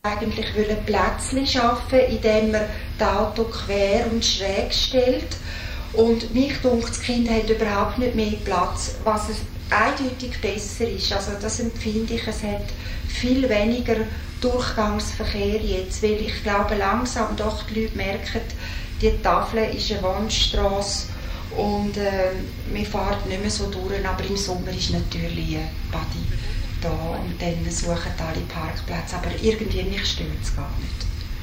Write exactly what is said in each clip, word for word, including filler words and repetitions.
eigentlich Plätzchen schaffen, indem man das Auto quer und schräg stellt. Und mich denkt, das Kind hat überhaupt nicht mehr Platz, was es eindeutig besser ist. Also das empfinde ich, es hat viel weniger Durchgangsverkehr jetzt, weil ich glaube langsam doch die Leute merken, die Tafel ist eine Wohnstrasse und äh, wir fahren nicht mehr so durch, aber im Sommer ist natürlich ein Badi da und dann suchen alle Parkplätze, aber irgendwie mich stört es gar nicht.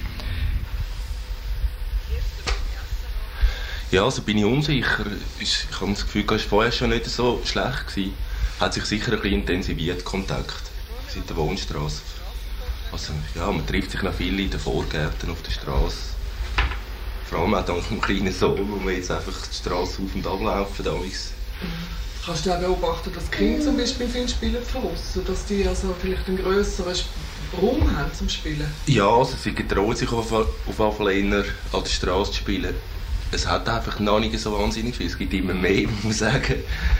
Ja, also bin ich unsicher. Ich habe das Gefühl, es war vorher schon nicht so schlecht gewesen. Hat sich sicher ein bisschen intensiviert, Kontakt seit der Wohnstrasse. Also ja, man trifft sich noch viele in den Vorgärten auf der Straße. Vor allem auch dank dem kleinen Sohn, wo wir jetzt einfach die Straße auf und ab laufen. Kannst du auch beobachten, dass die Kinder zum Beispiel viel spielen draussen, dass die also vielleicht einen grösseren Raum haben zum Spielen? Ja, also sie getrauen sich auf, auf jeden Fall eher an der Straße zu spielen. Es hat einfach noch nicht so wahnsinnig viel, es gibt immer mehr, muss man sagen.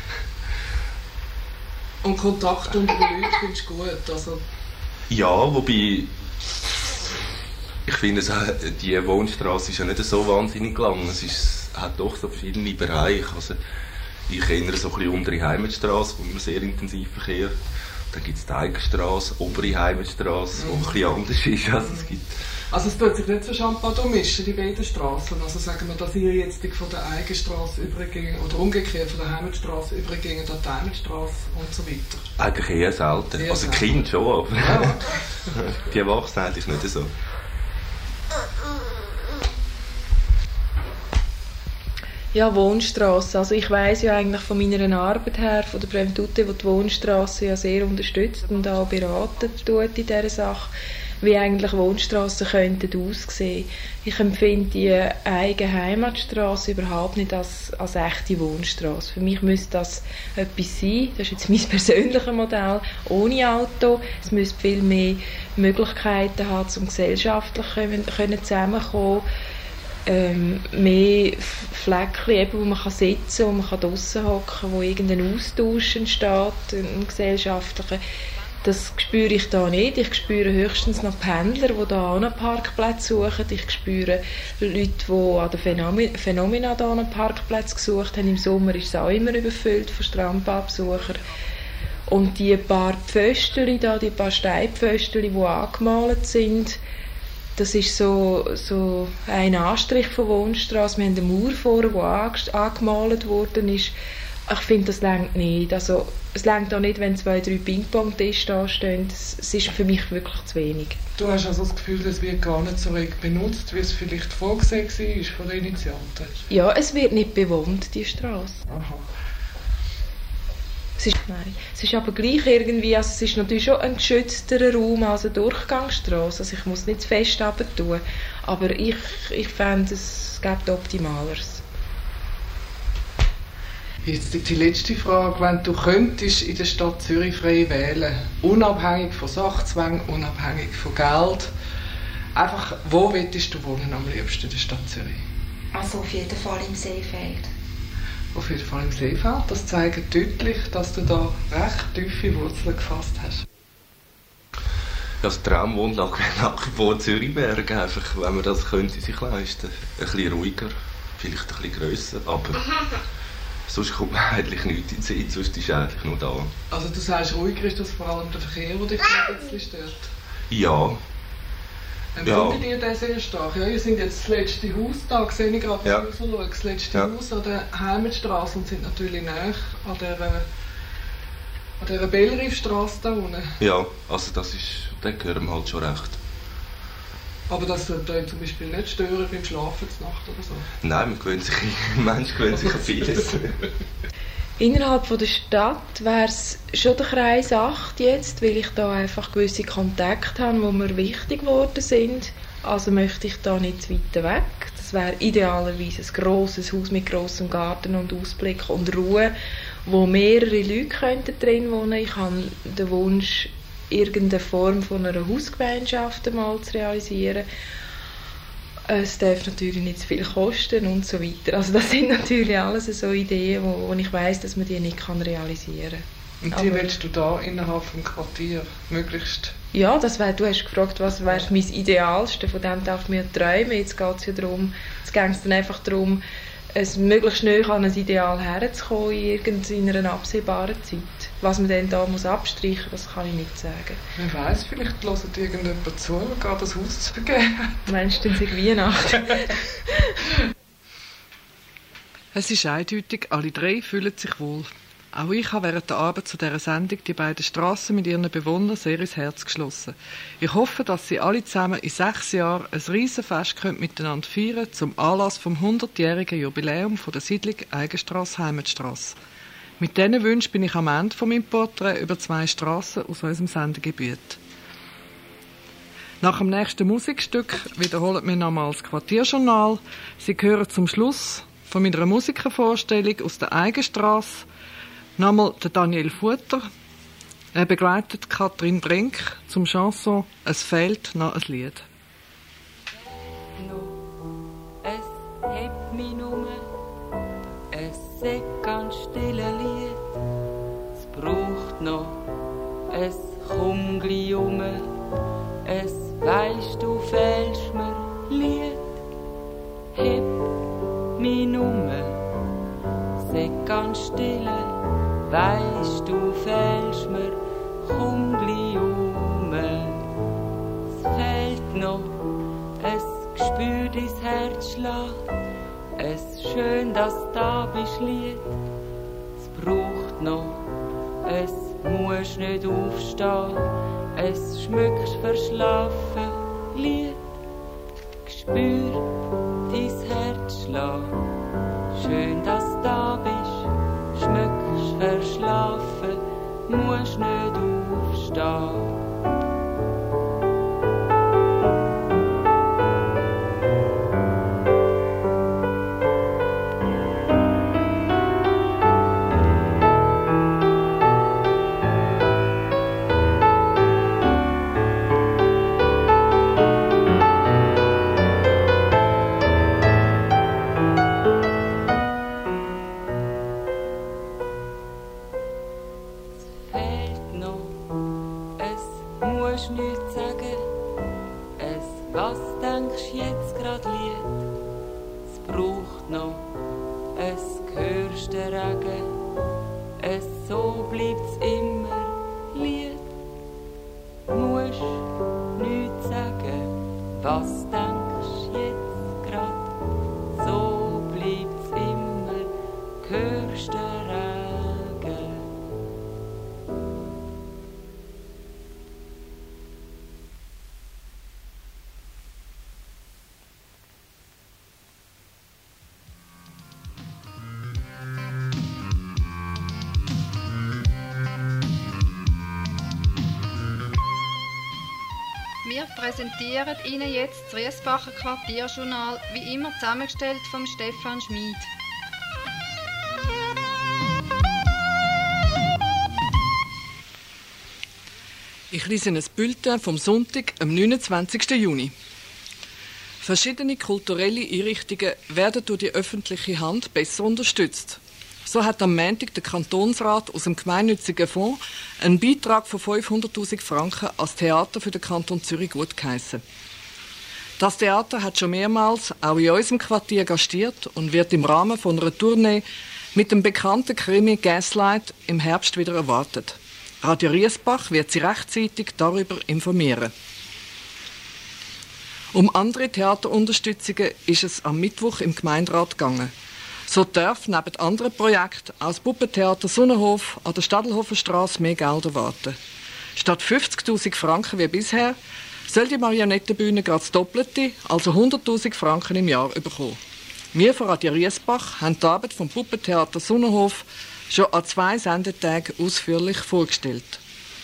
Und Kontakt unter den Leuten findest du gut? Also ja, wobei ich finde, die Wohnstrasse ist ja nicht so wahnsinnig lang. Es ist, hat doch so verschiedene Bereiche. Also, ich kenne so ein bisschen untere Heimatstrasse, wo man sehr intensiv verkehrt. Dann gibt es die Eigenstrasse, obere Heimatstrasse, mhm. wo ein bisschen anders ist. Also es, gibt also es tut sich nicht so Champagner mischen, die beiden Strassen. Also sagen wir, dass ihr jetzt von der Eigenstrasse übergehen oder umgekehrt von der Heimatstrasse übergehen an die Heimatstrasse und so weiter? Eigentlich eher selten. Eher also Kind schon, aber ja. Die Erwachsenen eigentlich nicht so. Ja, Wohnstrasse. Also ich weiss ja eigentlich von meiner Arbeit her, von der Premtute, die die Wohnstrasse ja sehr unterstützt und auch beraten tut in dieser Sache, wie eigentlich Wohnstrassen könnten aussehen. Ich empfinde die eigene Heimatstrasse überhaupt nicht als, als echte Wohnstrasse. Für mich müsste das etwas sein, das ist jetzt mein persönliches Modell, ohne Auto. Es müsste viel mehr Möglichkeiten haben, um gesellschaftlich können, können zusammenkommen. Ähm, mehr Fleckchen, eben, wo man kann sitzen, wo man kann draussen hocken, wo irgendein Austausch entsteht, ein gesellschaftlicher. Das spüre ich da nicht. Ich spüre höchstens noch Pendler, die da einen Parkplatz suchen. Ich spüre Leute, die an den Phänomen- Phänomena da einen Parkplatz gesucht haben. Im Sommer ist es auch immer überfüllt von Strandbadbesuchern. Und die paar Pföstchen da, die paar Steinpföstchen, die angemalt sind, das ist so, so ein Anstrich von Wohnstrasse. Wir haben eine Mauer vorne, die angemalt worden ist. Ich finde, das reicht nicht. Also, es reicht auch nicht, wenn zwei, drei Ping-Pong-Tische da stehen. Es ist für mich wirklich zu wenig. Du hast also das Gefühl, es wird gar nicht so reg benutzt, wie es vielleicht vorgesehen war von den Initianten? Ja, es wird nicht bewohnt, die Straße. Aha. Es ist, nein. Es ist aber gleich irgendwie, also es ist natürlich schon ein geschützterer Raum als eine Durchgangsstrasse. Also ich muss nicht zu fest runter tun. Aber ich, ich fände, es gibt Optimaleres. Jetzt die letzte Frage. Wenn du könntest in der Stadt Zürich frei wählen, unabhängig von Sachzwängen, unabhängig von Geld, einfach, wo würdest du wohnen am liebsten in der Stadt Zürich? Also auf jeden Fall im Seefeld. Auf jeden Fall im Seefeld. Das zeigt deutlich, dass du da recht tiefe Wurzeln gefasst hast. Das Traumwohnlage wäre nach wie vor Zürichberg, einfach, wenn man das könnte sich leisten. Ein bisschen ruhiger, vielleicht ein bisschen grösser, aber sonst kommt man eigentlich nichts in die Zeit, sonst ist es eigentlich nur da. Also du sagst, ruhiger ist das vor allem der Verkehr, der dich ein bisschen stört? Ja. Empfindet ja. ihr das sehr stark? Ja, ihr seid jetzt das letzte Haus da, sehe ich gerade, ja. das letzte ja. Haus an der Heimatstrasse und sind natürlich näher an der, an der Bellriefstrasse da unten. Ja, also das ist, da gehören wir halt schon recht. Aber das sollte euch zum Beispiel nicht stören beim Schlafen zur Nacht oder so? Nein, man gewöhnt sich, ein Mensch gewöhnt sich an vieles. Innerhalb von der Stadt wäre es schon der Kreis acht jetzt, weil ich da einfach gewisse Kontakte habe, die mir wichtig geworden sind. Also möchte ich da nicht zu weit weg. Das wäre idealerweise ein grosses Haus mit grossem Garten und Ausblick und Ruhe, wo mehrere Leute könnten drin wohnen. Ich habe den Wunsch, irgendeine Form von einer Hausgemeinschaft mal zu realisieren. Es darf natürlich nicht zu viel kosten und so weiter. Also das sind natürlich alles so Ideen, wo, wo ich weiss, dass man die nicht kann realisieren kann. Und die aber willst du da innerhalb des Quartiers möglichst? Ja, das wär, du hast gefragt, was wäre mein Idealste, von dem darf ich mir träumen. Jetzt geht es ja darum, jetzt geht es dann einfach darum, es möglichst schnell an ein Ideal herzukommen in irgendeiner absehbaren Zeit. Was man dann da muss abstreichen, das kann ich nicht sagen. Wer weiss, vielleicht hört irgendjemand zu und geht das Haus zu vergeben. Meinst du, dann sei Weihnachten? Es ist eindeutig, alle drei fühlen sich wohl. Auch ich habe während der Arbeit zu dieser Sendung die beiden Strassen mit ihren Bewohnern sehr ins Herz geschlossen. Ich hoffe, dass sie alle zusammen in sechs Jahren ein Riesenfest miteinander feiern können, zum Anlass vom hundertjährigen Jubiläum von der Siedlung Eigenstrasse Heimatstrasse. Mit diesen Wünschen bin ich am Ende von meinem Porträt über zwei Strassen aus unserem Sendegebiet. Nach dem nächsten Musikstück wiederholen wir nochmals das Quartierjournal. Sie hören zum Schluss von meiner Musikervorstellung aus der Eigenstrasse nochmal der Daniel Futter. Er begleitet Katrin Brink zum Chanson «Es fehlt noch ein Lied». Es hebt mich nur, es ist ganz stille Lied. Es braucht noch, es kommt gleich um. Es weisst, du fehlst mir, Lied. Heb mich nur, es ist ganz stille. Weisst, du fehlst mir, komm gleich um. Es fehlt noch, es Gespür dein Herz schlägt. Es ist schön, dass du da bist, Lied. Es braucht noch, es musst nicht aufstehen. Es schmückt verschlafen, Lied. Gespür dein Herz schlägt. Schön, dass du da bist, schmückst verschlafen, musst nicht aufstehen. Wir präsentieren Ihnen jetzt das Riesbacher Quartierjournal, wie immer zusammengestellt vom Stefan Schmid. Ich lese ein Bulletin vom Sonntag, am neunundzwanzigsten Juni. Verschiedene kulturelle Einrichtungen werden durch die öffentliche Hand besser unterstützt. So hat am Montag der Kantonsrat aus dem gemeinnützigen Fonds einen Beitrag von fünfhunderttausend Franken als Theater für den Kanton Zürich gutgeheissen. Das Theater hat schon mehrmals auch in unserem Quartier gastiert und wird im Rahmen von einer Tournee mit dem bekannten Krimi Gaslight im Herbst wieder erwartet. Radio Riesbach wird Sie rechtzeitig darüber informieren. Um andere Theaterunterstützungen ist es am Mittwoch im Gemeinderat gegangen. So darf neben anderen Projekten auch das Puppentheater Sonnenhof an der Stadelhoferstrasse mehr Geld erwarten. Statt fünfzigtausend Franken wie bisher soll die Marionettenbühne gerade das Doppelte, also hunderttausend Franken im Jahr bekommen. Wir von Radio Riesbach haben die Arbeit vom Puppentheater Sonnenhof schon an zwei Sendetagen ausführlich vorgestellt.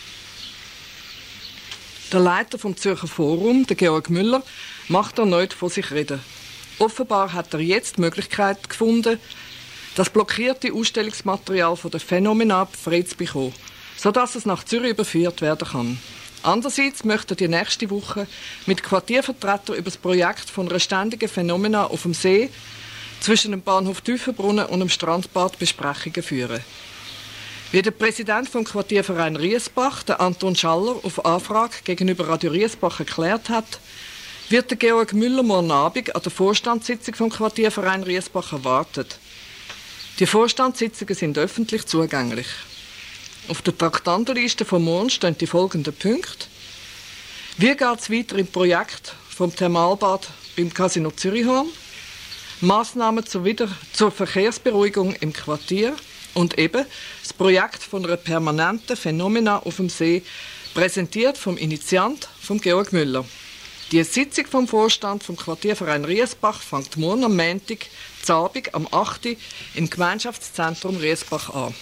Der Leiter vom Zürcher Forum, der Georg Müller, macht erneut von sich reden. Offenbar hat er jetzt die Möglichkeit gefunden, das blockierte Ausstellungsmaterial von der Phänomena frei zu bekommen, sodass es nach Zürich überführt werden kann. Andererseits möchte er die nächste Woche mit Quartiervertretern über das Projekt von einer ständigen Phänomena auf dem See zwischen dem Bahnhof Tiefenbrunnen und dem Strandbad Besprechungen führen. Wie der Präsident vom Quartierverein Riesbach, der Anton Schaller, auf Anfrage gegenüber Radio Riesbach erklärt hat, wird der Georg Müller morgen Abend an der Vorstandssitzung vom Quartierverein Riesbach erwartet. Die Vorstandssitzungen sind öffentlich zugänglich. Auf der Traktandenliste von morgen stehen die folgenden Punkte. Wie geht es weiter im Projekt vom Thermalbad beim Casino Zürichhorn? Massnahmen zur, Wieder- zur Verkehrsberuhigung im Quartier und eben das Projekt von einer permanenten Phänomena auf dem See, präsentiert vom Initiant, vom Georg Müller. Die Sitzung vom Vorstand vom Quartierverein Riesbach fängt morgen am Montag, zu Abend, am acht Uhr im Gemeinschaftszentrum Riesbach an.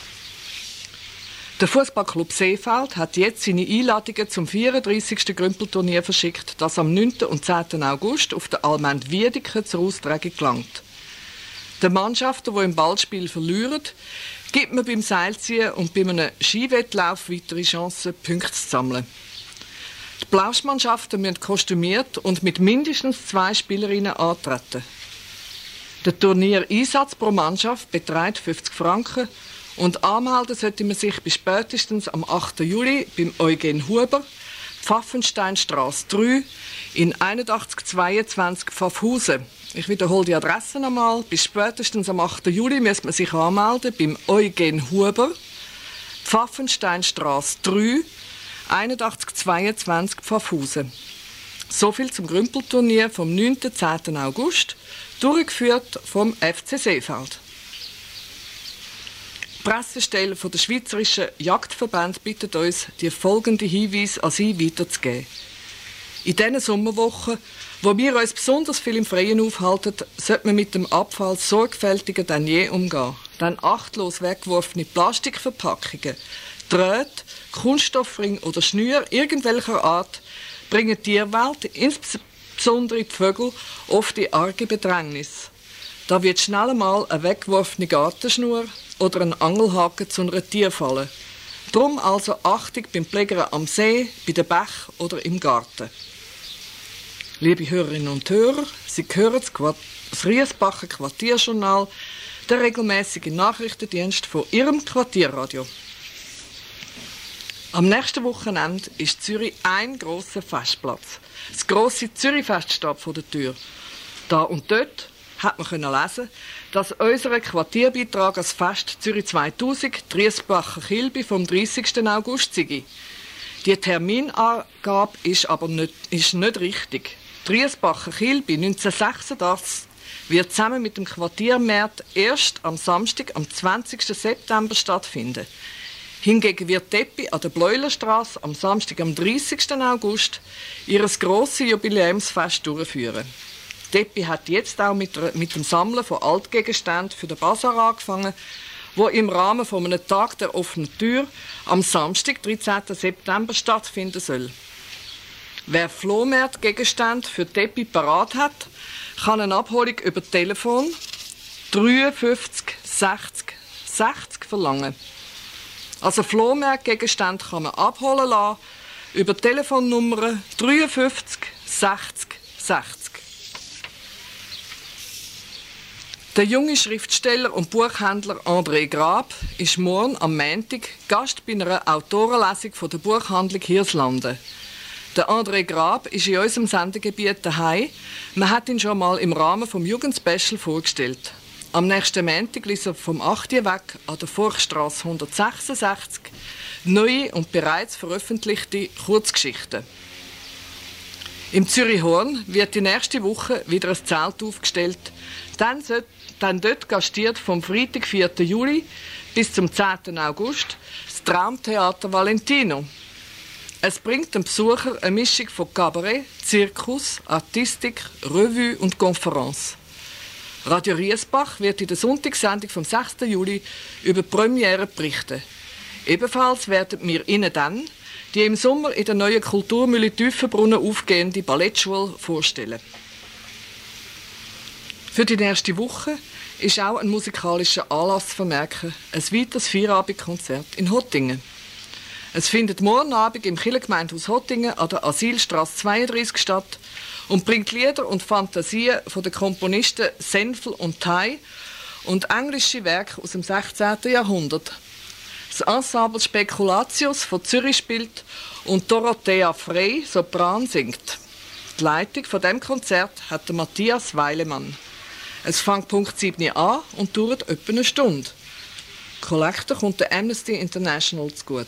Der Fußballclub Seefeld hat jetzt seine Einladungen zum vierunddreissigsten Grümpelturnier verschickt, das am neunten und zehnten August auf der Allmend Wiedeke zur Austragung gelangt. Den Mannschaften, die im Ballspiel verlieren, gibt man beim Seilziehen und bei einem Skiwettlauf weitere Chancen, Punkte zu sammeln. Die Plauschmannschaften müssen kostümiert und mit mindestens zwei Spielerinnen antreten. Der Turniereinsatz pro Mannschaft beträgt fünfzig Franken und anmelden sollte man sich bis spätestens am achten Juli beim Eugen Huber, Pfaffensteinstraße drei in einundachtzig zweiundzwanzig Pfaffhausen. Ich wiederhole die Adresse einmal. Bis spätestens am achten Juli muss man sich anmelden beim Eugen Huber, Pfaffensteinstraße drei, einundachtzig zweiundzwanzig Pfaffhausen. So viel zum Grümpelturnier vom neunten und zehnten August, durchgeführt vom F C Seefeld. Die Pressestelle der Schweizerischen Jagdverband bittet uns, die folgenden Hinweise an Sie weiterzugeben. In diesen Sommerwochen, wo wir uns besonders viel im Freien aufhalten, sollte man mit dem Abfall sorgfältiger denn je umgehen. Denn achtlos weggeworfene Plastikverpackungen, Drähte, Kunststoffringe oder Schnüre irgendwelcher Art bringen die Tierwelt, insbesondere die Vögel, oft in arge Bedrängnis. Da wird schnell einmal eine weggeworfene Gartenschnur oder ein Angelhaken zu einer Tierfalle. Darum also Achtung beim Pflegern am See, bei den Bächen oder im Garten. Liebe Hörerinnen und Hörer, Sie hören das, Quart- das Riesbacher Quartierjournal, der regelmäßige Nachrichtendienst von Ihrem Quartierradio. Am nächsten Wochenende ist Zürich ein grosser Festplatz. Das grosse Zürichfest steht vor der Tür. Da und dort hat man können lesen, dass unser Quartierbeitrag als Fest Zürich zweitausend die Riesbacher Kilby vom dreißigsten August sei. Die Terminangabe ist aber nicht, ist nicht richtig. Die Riesbacher Kilby neunzehnhundertsechsundachtzig wird zusammen mit dem Quartiermarkt erst am Samstag, am zwanzigsten September stattfinden. Hingegen wird Teppi an der Bleulerstrasse am Samstag, am dreißigsten August, ihr grosses Jubiläumsfest durchführen. Teppi hat jetzt auch mit, mit dem Sammeln von Altgegenständen für den Basar angefangen, wo im Rahmen von einem Tag der offenen Tür am Samstag, dreizehnten September, stattfinden soll. Wer Flohmarktgegenstände für Teppi parat hat, kann eine Abholung über Telefon dreiundfünfzig sechzig sechzig verlangen. Also Flohmarktgegenstände kann man abholen lassen über Telefonnummer dreiundfünfzig sechzig sechzig. Der junge Schriftsteller und Buchhändler André Grab ist morgen am Montag Gast bei einer Autorenlesung von der Buchhandlung Hirslanden. Der André Grab ist in unserem Sendegebiet daheim. Man hat ihn schon mal im Rahmen vom Jugendspecial vorgestellt. Am nächsten Montag liest er vom acht Uhr weg an der Forchstrasse hundertsechsundsechzig neue und bereits veröffentlichte Kurzgeschichten. Im Zürichhorn wird die nächste Woche wieder ein Zelt aufgestellt. Dann, soll, dann dort gastiert vom Freitag, vierten Juli bis zum zehnten August das Traumtheater Valentino. Es bringt dem Besucher eine Mischung von Kabarett, Zirkus, Artistik, Revue und Konferenz. Radio Riesbach wird in der Sonntagssendung vom sechsten Juli über die Premiere berichten. Ebenfalls werden wir Ihnen dann die im Sommer in der neuen Kulturmühle Tiefenbrunnen aufgehende Ballettschule vorstellen. Für die nächste Woche ist auch ein musikalischer Anlass zu vermerken, ein weiteres Feierabendkonzert in Hottingen. Es findet morgen Abend im Kirchengemeindehaus Hottingen an der Asylstrasse zweiunddreißig statt und bringt Lieder und Fantasien von den Komponisten Senfel und Thay und englische Werke aus dem sechzehnten Jahrhundert. Das Ensemble Speculatius von Zürich spielt und Dorothea Frey, Sopran, singt. Die Leitung von dem Konzert hat der Matthias Weilemann. Es fängt Punkt sieben an und dauert etwa eine Stunde. Die Kollekte kommt der Amnesty International zugute.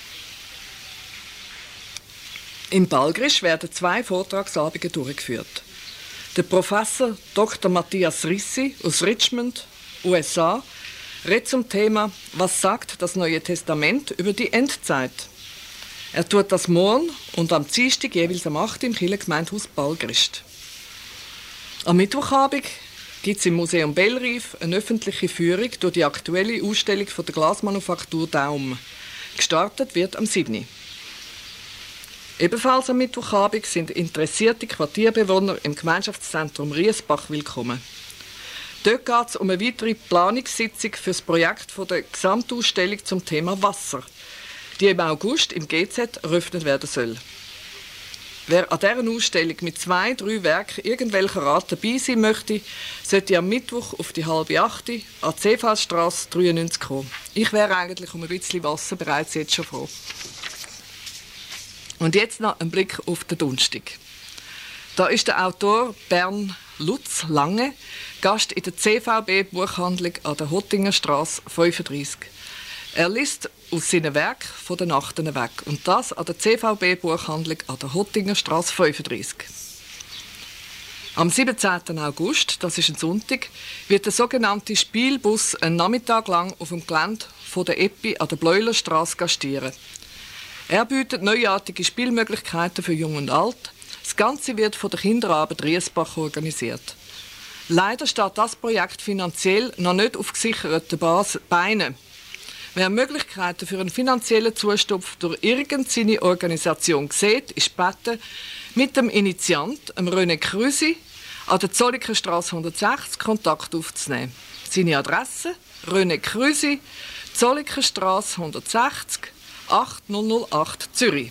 Im Balgrisch werden zwei Vortragsabende durchgeführt. Der Professor Doktor Matthias Rissi aus Richmond, U S A, redet zum Thema «Was sagt das Neue Testament über die Endzeit?». Er tut das morgen und am Dienstag jeweils am acht im Kirchengemeindehaus Balgrist. Am Mittwochabend gibt es im Museum Bellrief eine öffentliche Führung durch die aktuelle Ausstellung von der Glasmanufaktur Daum. Gestartet wird am siebten Ebenfalls am Mittwochabend sind interessierte Quartierbewohner im Gemeinschaftszentrum Riesbach willkommen. Dort geht es um eine weitere Planungssitzung für das Projekt der Gesamtausstellung zum Thema Wasser, die im August im G Z eröffnet werden soll. Wer an dieser Ausstellung mit zwei, drei Werken irgendwelcher Art dabei sein möchte, sollte am Mittwoch auf die halbe achte an die Seefallstrasse dreiundneunzig kommen. Ich wäre eigentlich um ein bisschen Wasser bereits jetzt schon froh. Und jetzt noch ein Blick auf den Donnerstag. Da ist der Autor Bern Lutz Lange Gast in der C V B-Buchhandlung an der Hottinger Strasse fünfunddreissig. Er liest aus seinen Werken von den Nachten weg. Und das an der C V B-Buchhandlung an der Hottinger Strasse fünfunddreissig. Am siebenzehnten August, das ist ein Sonntag, wird der sogenannte Spielbus einen Nachmittag lang auf dem Gelände von der Epi an der Bleulerstrasse gastieren. Er bietet neuartige Spielmöglichkeiten für Jung und Alt. Das Ganze wird von der Kinderarbeit Riesbach organisiert. Leider steht das Projekt finanziell noch nicht auf gesicherten Beinen. Wer Möglichkeiten für einen finanziellen Zustupf durch irgendeine Organisation sieht, ist gebeten, mit dem Initiant, dem René Krüsi, an der Zollikerstrasse hundertsechzig Kontakt aufzunehmen. Seine Adresse: René Krüsi, Zollikerstrasse hundertsechzig, achtzig acht Zürich.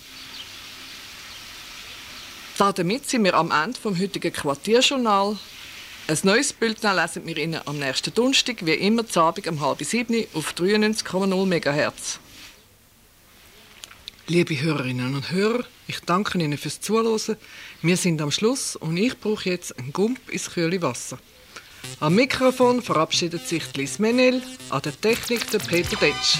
Damit sind wir am Ende vom heutigen Quartierjournal. Ein neues Bulletin lesen wir Ihnen am nächsten Donnerstag, wie immer, zu Abend um halb sieben auf dreiundneunzig Komma null Megahertz. Liebe Hörerinnen und Hörer, ich danke Ihnen fürs Zuhören. Wir sind am Schluss und ich brauche jetzt einen Gump ins kühle Wasser. Am Mikrofon verabschiedet sich Lies Menel, an der Technik der Peter Detsch.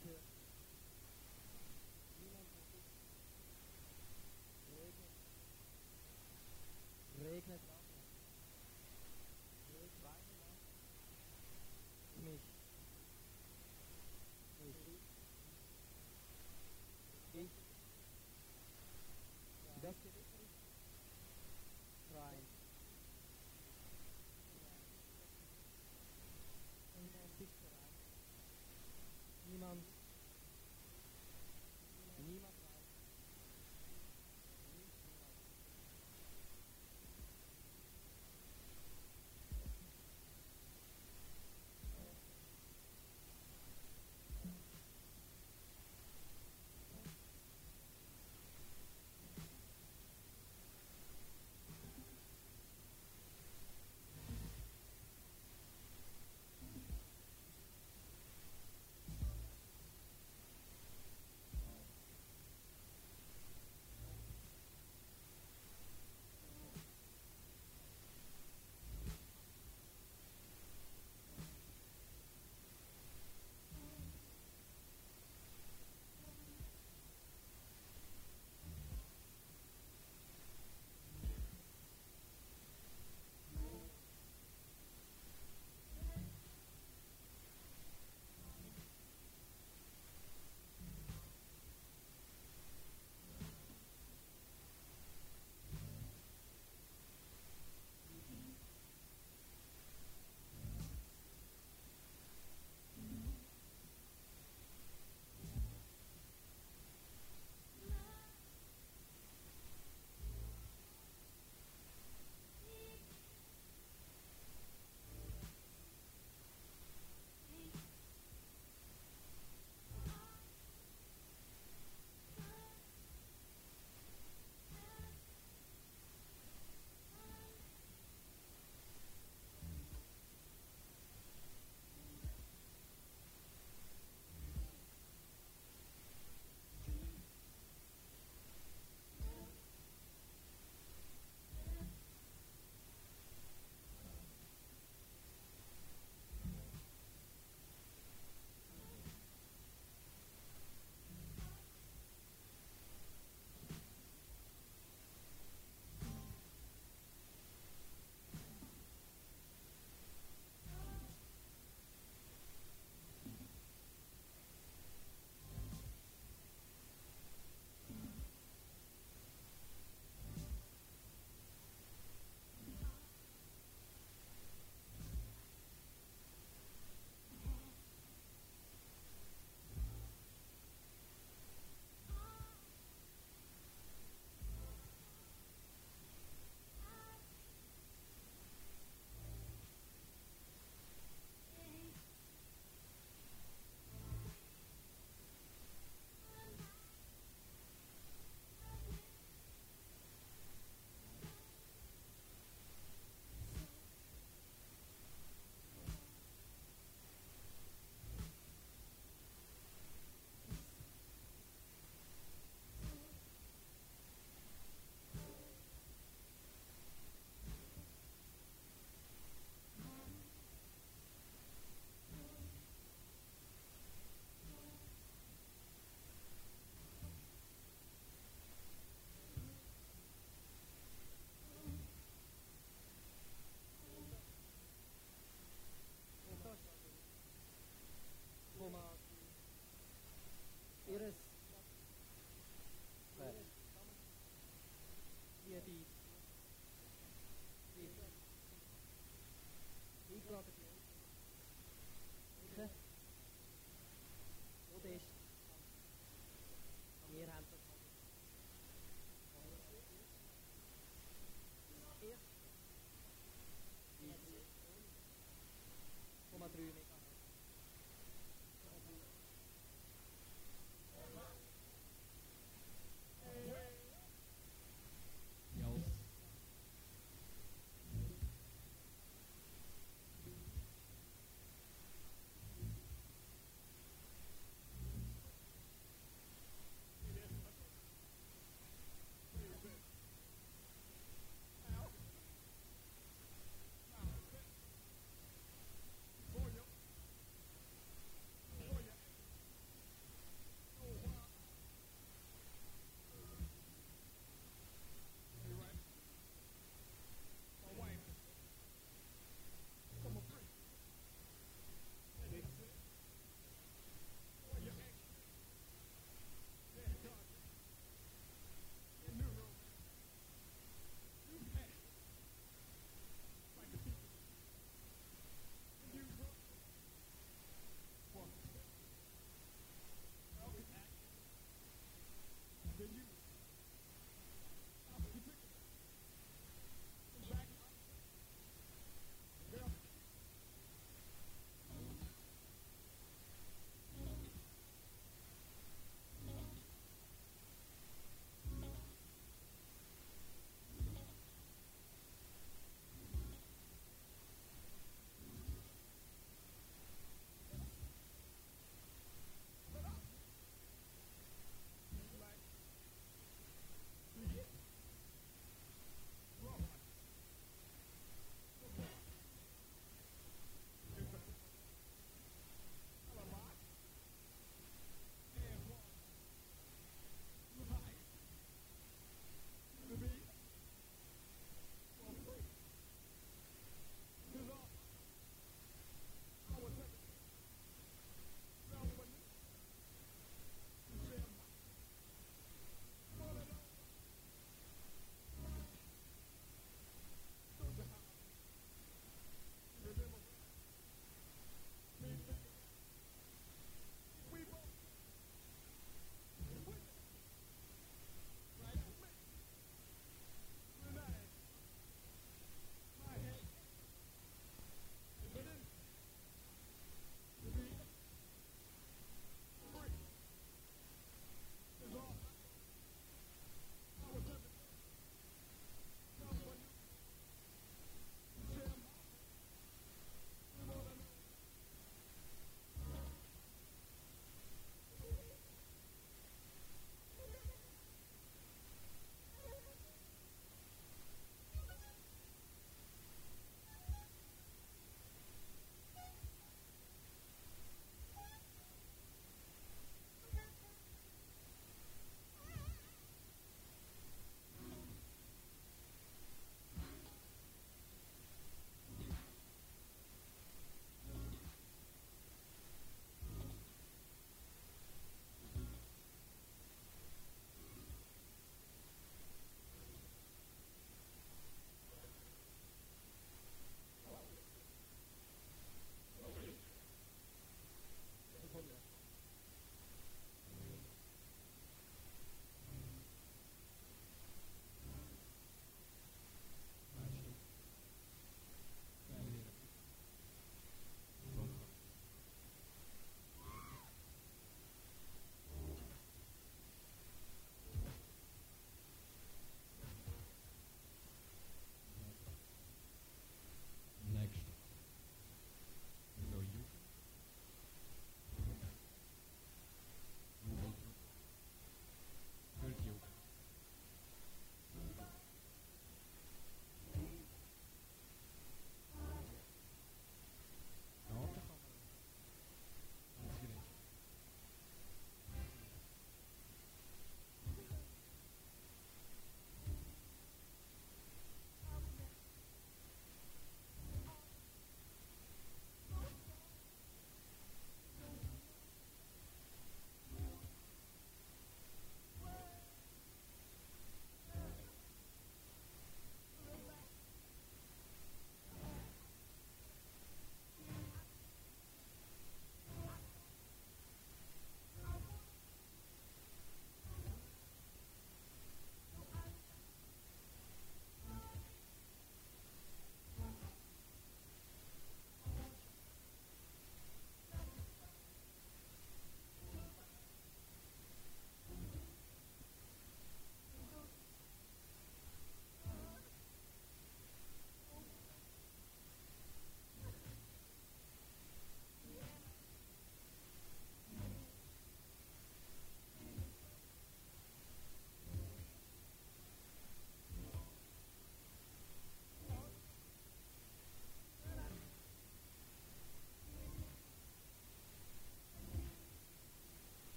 hört.